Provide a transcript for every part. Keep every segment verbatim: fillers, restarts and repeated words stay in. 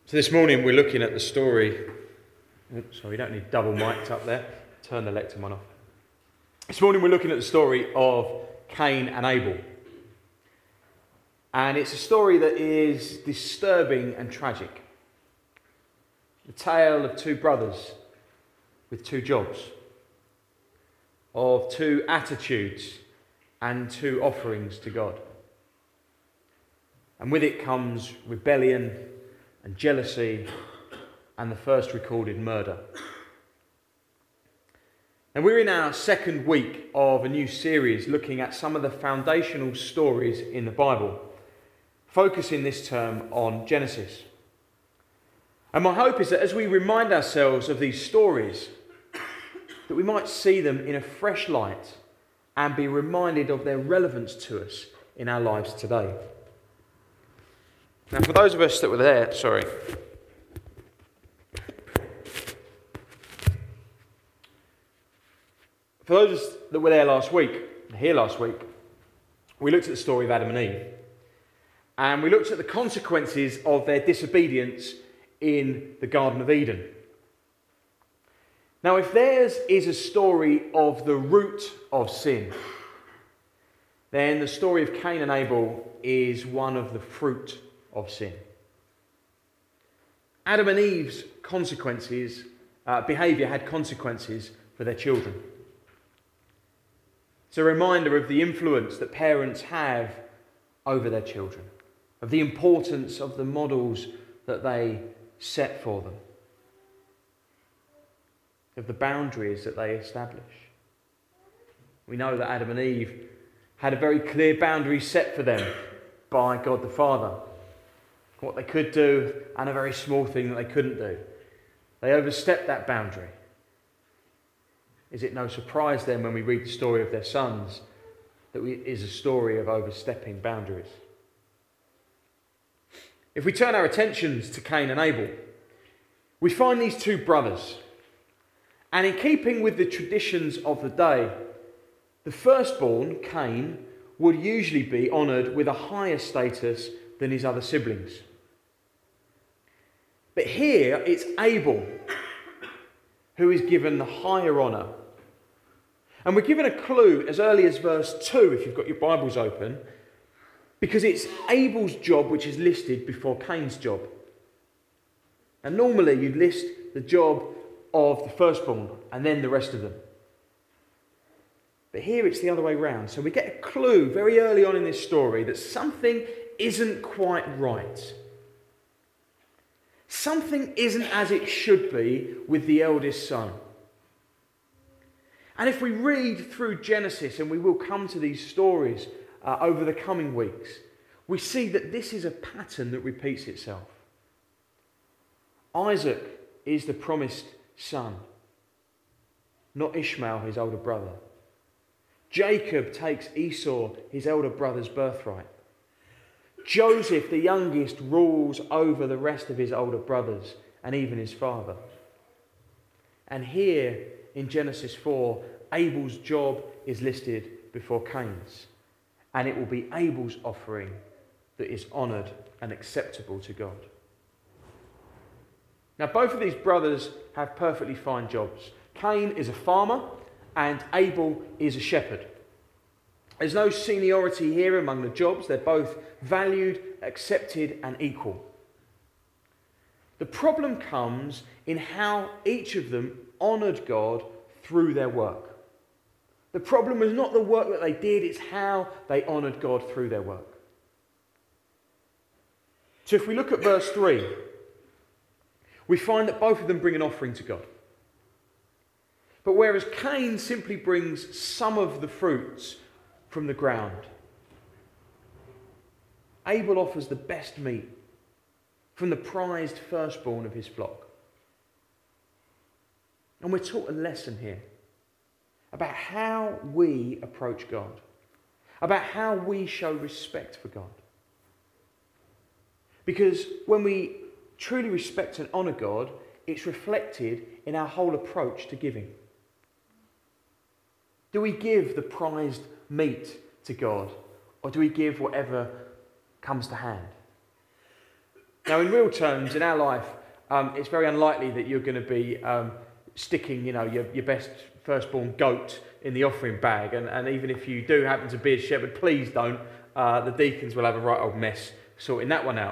So this morning we're looking at the story. Oops, sorry, you don't need double mic'd up there. Turn the lectern one off. This morning we're looking at the story of Cain and Abel. And it's a story that is disturbing and tragic. The tale of two brothers with two jobs, of two attitudes and two offerings to God. And with it comes rebellion and jealousy and the first recorded murder. And we're in our second week of a new series looking at some of the foundational stories in the Bible, focusing this term on Genesis. And my hope is that as we remind ourselves of these stories, that we might see them in a fresh light and be reminded of their relevance to us in our lives today. Now, for those of us that were there, sorry. For those that were there last week, here last week, we looked at the story of Adam and Eve. And we looked at the consequences of their disobedience in the Garden of Eden. Now, if theirs is a story of the root of sin, then the story of Cain and Abel is one of the fruit of sin. Adam and Eve's consequences, uh, behaviour had consequences for their children. It's a reminder of the influence that parents have over their children, of the importance of the models that they set for them, of the boundaries that they establish. We know that Adam and Eve had a very clear boundary set for them by God the Father. What they could do and a very small thing that they couldn't do. They overstepped that boundary. Is it no surprise then when we read the story of their sons that it is a story of overstepping boundaries? If we turn our attentions to Cain and Abel, we find these two brothers. And in keeping with the traditions of the day, the firstborn, Cain, would usually be honoured with a higher status than his other siblings. But here it's Abel who is given the higher honour. And we're given a clue as early as verse two, if you've got your Bibles open, because it's Abel's job which is listed before Cain's job. And normally you'd list the job of the firstborn and then the rest of them. But here it's the other way round. So we get a clue very early on in this story that something isn't quite right. Something isn't as it should be with the eldest son. And if we read through Genesis, and we will come to these stories uh, over the coming weeks, we see that this is a pattern that repeats itself. Isaac is the promised son, not Ishmael, his older brother. Jacob takes Esau, his elder brother's birthright. Joseph, the youngest, rules over the rest of his older brothers and even his father. And here in Genesis four, Abel's job is listed before Cain's. And it will be Abel's offering that is honoured and acceptable to God. Now, both of these brothers have perfectly fine jobs. Cain is a farmer and Abel is a shepherd. There's no seniority here among the jobs. They're both valued, accepted, and equal. The problem comes in how each of them honoured God through their work. The problem was not the work that they did, it's how they honoured God through their work. So if we look at verse three, we find that both of them bring an offering to God. But whereas Cain simply brings some of the fruits from the ground, Abel offers the best meat from the prized firstborn of his flock. And we're taught a lesson here about how we approach God, about how we show respect for God. Because when we truly respect and honour God, it's reflected in our whole approach to giving. Do we give the prized meat to God, or do we give whatever comes to hand? Now, in real terms, in our life, um, it's very unlikely that you're going to be um, sticking, you know, your, your best firstborn goat in the offering bag. And, and even if you do happen to be a shepherd, please don't. Uh, the deacons will have a right old mess sorting that one out.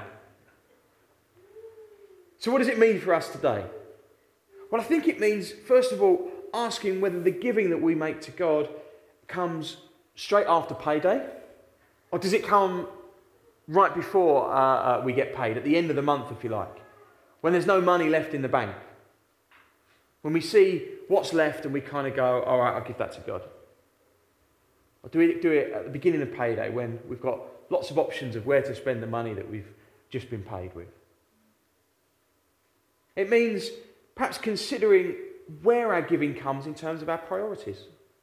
So what does it mean for us today? Well, I think it means, first of all, asking whether the giving that we make to God comes straight after payday, or does it come right before uh, uh, we get paid, at the end of the month, if you like, when there's no money left in the bank, when we see what's left and we kind of go, all right, I'll give that to God. Or do we do it at the beginning of payday when we've got lots of options of where to spend the money that we've just been paid with? It means perhaps considering where our giving comes in terms of our priorities.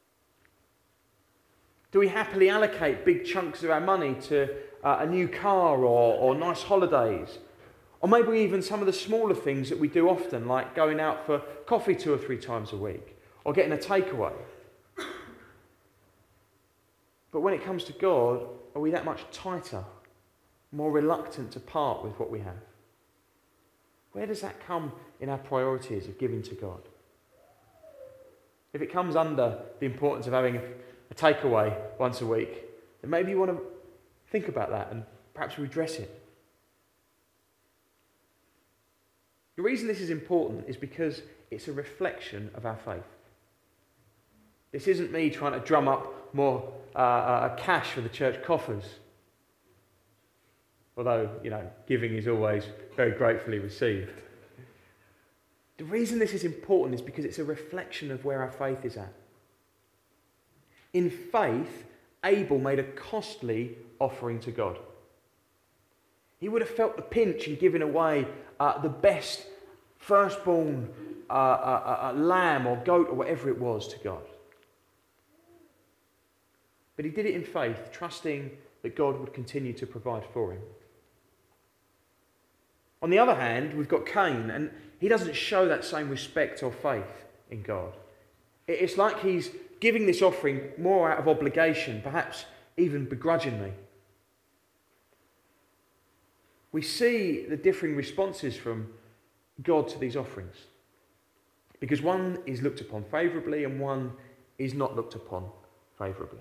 Do we happily allocate big chunks of our money to uh, a new car or, or nice holidays? Or maybe even some of the smaller things that we do often, like going out for coffee two or three times a week, or getting a takeaway. But when it comes to God, are we that much tighter, more reluctant to part with what we have? Where does that come in our priorities of giving to God? If it comes under the importance of having a, a takeaway once a week, then maybe you want to think about that and perhaps redress it. The reason this is important is because it's a reflection of our faith. This isn't me trying to drum up more uh, uh, cash for the church coffers. Although, you know, giving is always very gratefully received. The reason this is important is because it's a reflection of where our faith is at. In faith, Abel made a costly offering to God. He would have felt the pinch in giving away uh, the best firstborn uh, uh, uh, lamb or goat or whatever it was to God. But he did it in faith, trusting that God would continue to provide for him. On the other hand, we've got Cain, and he doesn't show that same respect or faith in God. It's like he's giving this offering more out of obligation, perhaps even begrudgingly. We see the differing responses from God to these offerings, because one is looked upon favourably and one is not looked upon favourably.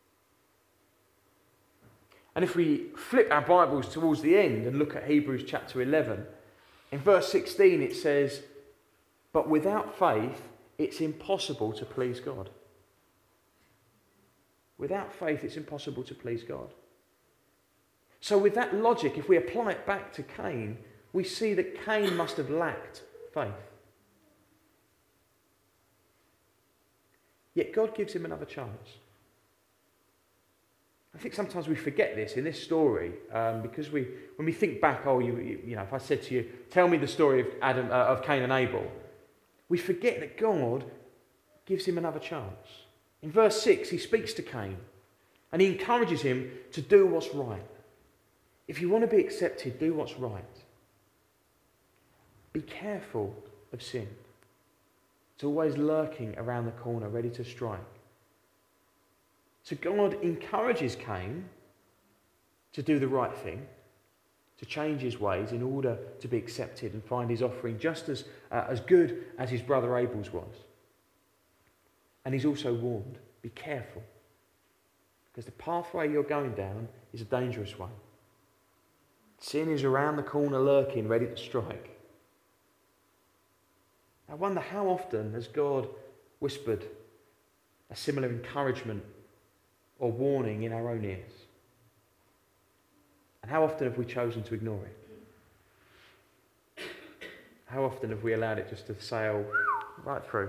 And if we flip our Bibles towards the end and look at Hebrews chapter eleven, in verse sixteen it says, "But without faith it's impossible to please God." Without faith it's impossible to please God. So with that logic, if we apply it back to Cain, we see that Cain must have lacked faith. Yet God gives him another chance. I think sometimes we forget this in this story um, because we, when we think back, oh, you, you, you know, if I said to you, tell me the story of Adam, uh, of Cain and Abel, we forget that God gives him another chance. In verse six, he speaks to Cain and he encourages him to do what's right. If you want to be accepted, do what's right. Be careful of sin. It's always lurking around the corner, ready to strike. So God encourages Cain to do the right thing, to change his ways in order to be accepted and find his offering just as, uh, as good as his brother Abel's was. And he's also warned, be careful, because the pathway you're going down is a dangerous one. Sin is around the corner lurking, ready to strike. I wonder how often has God whispered a similar encouragement or warning in our own ears? And how often have we chosen to ignore it? How often have we allowed it just to sail right through?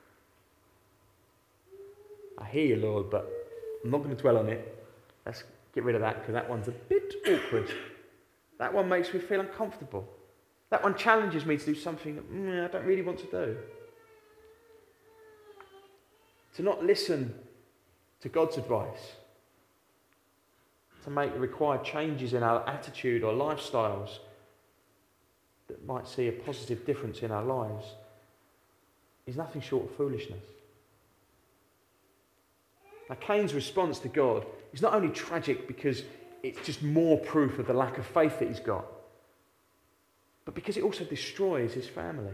I hear you, Lord, but I'm not going to dwell on it. Let's get rid of that because that one's a bit awkward. That one makes me feel uncomfortable. That one challenges me to do something that mm, I don't really want to do. To not listen to God's advice, to make the required changes in our attitude or lifestyles that might see a positive difference in our lives, is nothing short of foolishness. Now, Cain's response to God is not only tragic because it's just more proof of the lack of faith that he's got, but because it also destroys his family.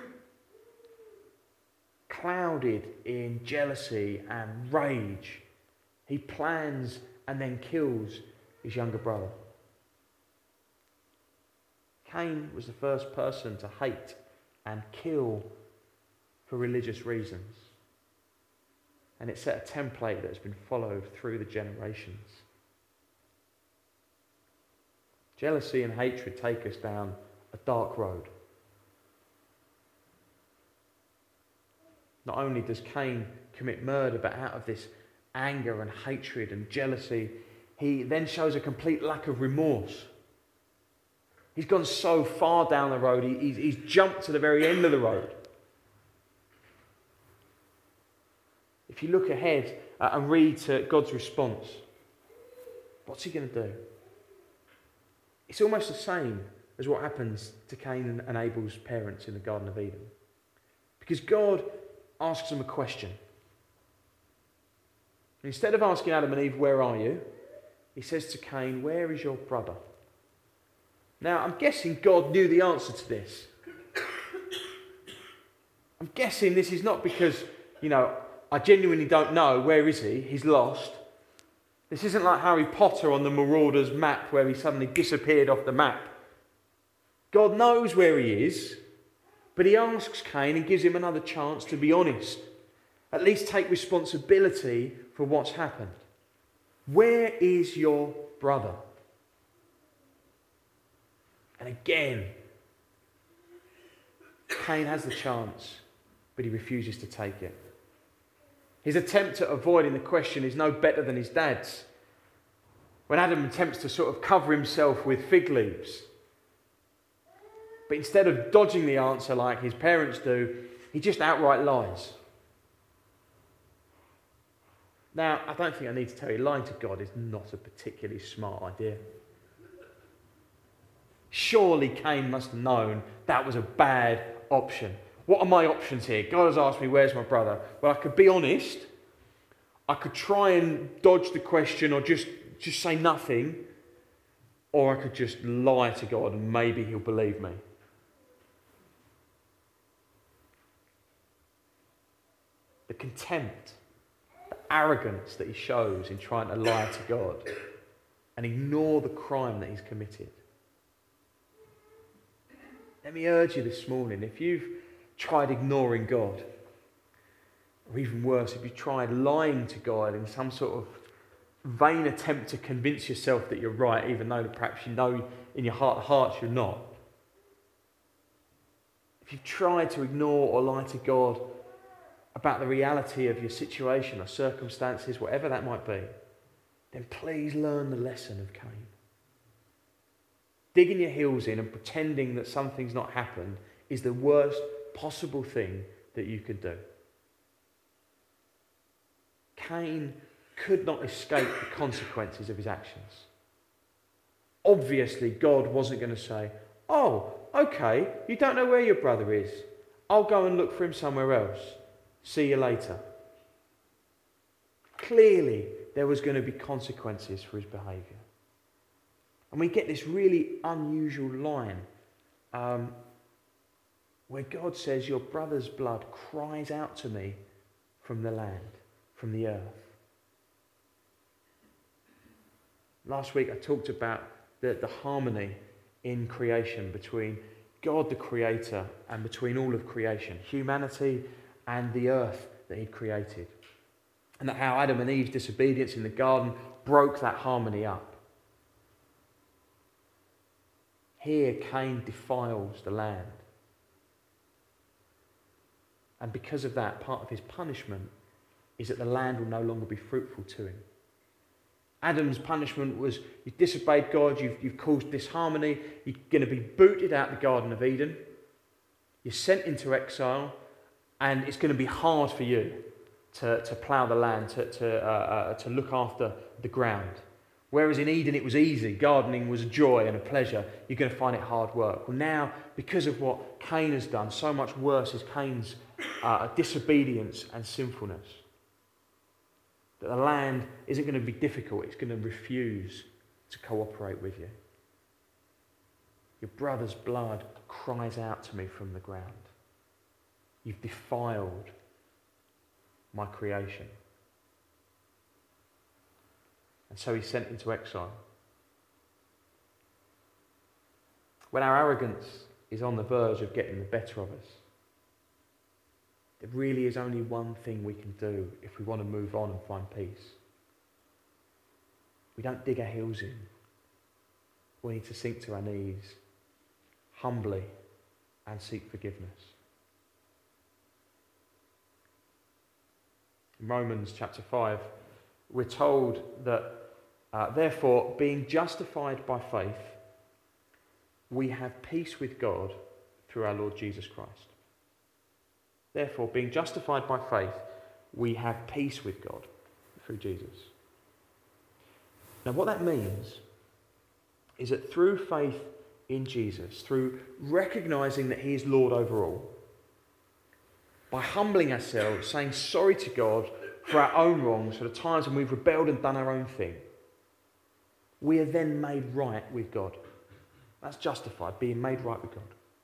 Clouded in jealousy and rage, he plans and then kills his younger brother. Cain was the first person to hate and kill for religious reasons. And it set a template that has been followed through the generations. Jealousy and hatred take us down a dark road. Not only does Cain commit murder, but out of this anger and hatred and jealousy, he then shows a complete lack of remorse. He's gone so far down the road, he, he's, he's jumped to the very end of the road. If you look ahead uh, and read to God's response, what's he going to do? It's almost the same as what happens to Cain and Abel's parents in the Garden of Eden. Because God asks them a question. Instead of asking Adam and Eve, where are you? He says to Cain, where is your brother? Now, I'm guessing God knew the answer to this. I'm guessing this is not because, you know, I genuinely don't know, where is he? He's lost. This isn't like Harry Potter on the Marauders map where he suddenly disappeared off the map. God knows where he is, but he asks Cain and gives him another chance to be honest. At least take responsibility for what's happened. Where is your brother? And again, Cain has the chance, but he refuses to take it. His attempt at avoiding the question is no better than his dad's. When Adam attempts to sort of cover himself with fig leaves, but instead of dodging the answer like his parents do, he just outright lies. Now, I don't think I need to tell you, lying to God is not a particularly smart idea. Surely Cain must have known that was a bad option. What are my options here? God has asked me, where's my brother? Well, I could be honest. I could try and dodge the question or just, just say nothing. Or I could just lie to God and maybe he'll believe me. The contempt, the arrogance that he shows in trying to lie to God and ignore the crime that he's committed. Let me urge you this morning, if you've tried ignoring God, or even worse, if you've tried lying to God in some sort of vain attempt to convince yourself that you're right, even though perhaps you know in your heart of hearts you're not. If you've tried to ignore or lie to God about the reality of your situation or circumstances, whatever that might be, then please learn the lesson of Cain. Digging your heels in and pretending that something's not happened is the worst possible thing that you could do. Cain could not escape the consequences of his actions. Obviously, God wasn't going to say, oh, okay, you don't know where your brother is. I'll go and look for him somewhere else. See you later. Clearly, there was going to be consequences for his behaviour. And we get this really unusual line um, where God says, your brother's blood cries out to me from the land, from the earth. Last week I talked about the, the harmony in creation between God the Creator and between all of creation, humanity and the earth that He'd created. And that how Adam and Eve's disobedience in the garden broke that harmony up. Here Cain defiles the land. And because of that, part of his punishment is that the land will no longer be fruitful to him. Adam's punishment was, you've disobeyed God, you've, you've caused disharmony, you're going to be booted out the Garden of Eden, you're sent into exile, and it's going to be hard for you to, to plough the land, to, to, uh, uh, to look after the ground. Whereas in Eden it was easy, gardening was a joy and a pleasure, you're going to find it hard work. Well now, because of what Cain has done, so much worse is Cain's uh, disobedience and sinfulness. That the land isn't going to be difficult, it's going to refuse to cooperate with you. Your brother's blood cries out to me from the ground. You've defiled my creation. And so he's sent into exile. When our arrogance is on the verge of getting the better of us, there really is only one thing we can do if we want to move on and find peace. We don't dig our heels in. We need to sink to our knees, humbly, and seek forgiveness. In Romans chapter five, we're told that, uh, therefore, being justified by faith, we have peace with God through our Lord Jesus Christ. Therefore, being justified by faith, we have peace with God through Jesus. Now, what that means is that through faith in Jesus, through recognising that he is Lord over all, by humbling ourselves, saying sorry to God for our own wrongs, for the times when we've rebelled and done our own thing, we are then made right with God. That's justified, being made right with God.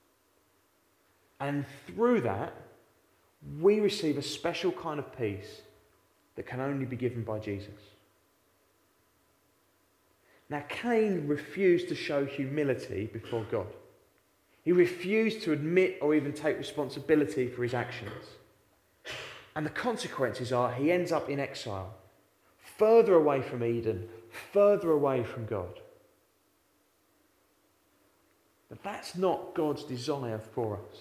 And through that, we receive a special kind of peace that can only be given by Jesus. Now, Cain refused to show humility before God. He refused to admit or even take responsibility for his actions. And the consequences are he ends up in exile, further away from Eden, further away from God. But that's not God's desire for us.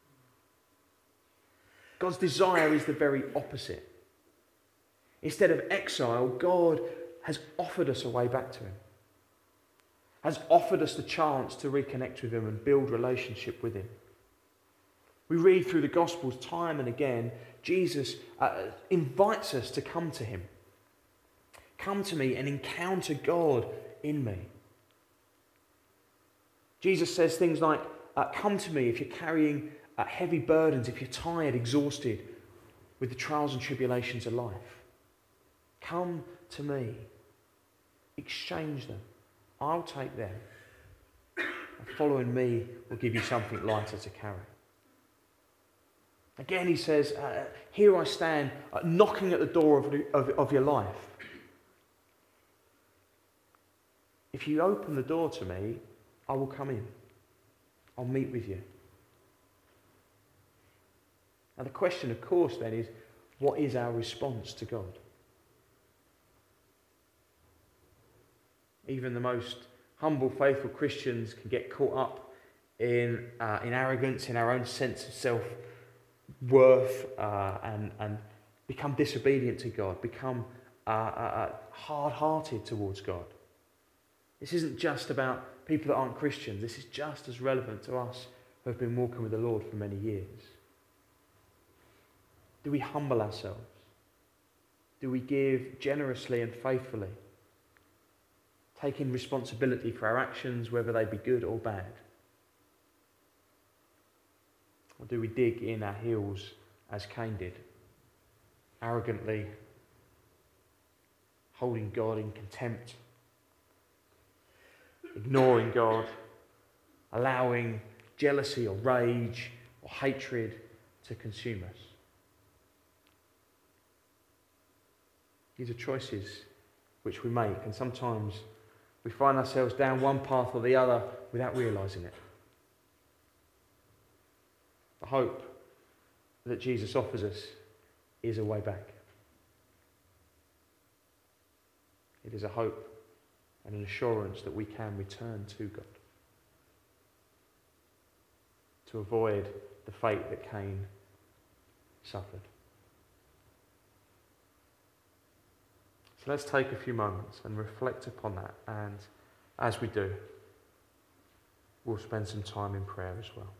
God's desire is the very opposite. Instead of exile, God has offered us a way back to him, has offered us the chance to reconnect with him and build relationship with him. We read through the Gospels time and again, Jesus uh, invites us to come to him. Come to me and encounter God in me. Jesus says things like, uh, come to me if you're carrying uh, heavy burdens, if you're tired, exhausted with the trials and tribulations of life. Come to me. Exchange them. I'll take them. And following me will give you something lighter to carry. Again, he says, uh, here I stand, uh, knocking at the door of, of, of your life. If you open the door to me, I will come in. I'll meet with you. Now the question, of course, then is, what is our response to God? Even the most humble, faithful Christians can get caught up in, uh, in arrogance, in our own sense of self-worth, uh, and, and become disobedient to God, become uh, uh, hard-hearted towards God. This isn't just about people that aren't Christians. This is just as relevant to us who have been walking with the Lord for many years. Do we humble ourselves? Do we give generously and faithfully? Taking responsibility for our actions, whether they be good or bad? Or do we dig in our heels as Cain did, arrogantly holding God in contempt, ignoring God, allowing jealousy or rage or hatred to consume us? These are choices which we make, and sometimes we find ourselves down one path or the other without realising it. The hope that Jesus offers us is a way back. It is a hope and an assurance that we can return to God, to avoid the fate that Cain suffered. So let's take a few moments and reflect upon that, and as we do, we'll spend some time in prayer as well.